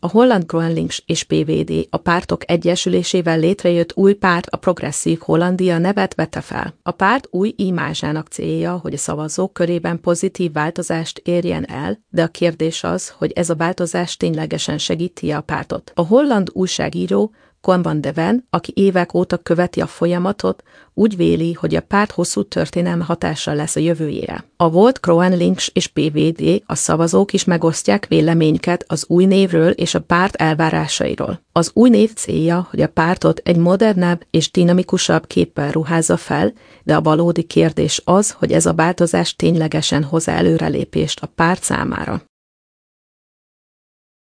A holland GroenLinks és PVD a pártok egyesülésével létrejött új párt a Progresszív Hollandia nevet vette fel. A párt új imázsának célja, hogy a szavazók körében pozitív változást érjen el, de a kérdés az, hogy ez a változás ténylegesen segíti a pártot. A holland újságíró Koen van de Ven, aki évek óta követi a folyamatot, úgy véli, hogy a párt hosszú történelmi hatással lesz a jövőjére. A volt GroenLinks és PVD a szavazók is megosztják véleményeket az új névről és a párt elvárásairól. Az új név célja, hogy a pártot egy modernebb és dinamikusabb képpel ruházza fel, de a valódi kérdés az, hogy ez a változás ténylegesen hoz előrelépést a párt számára.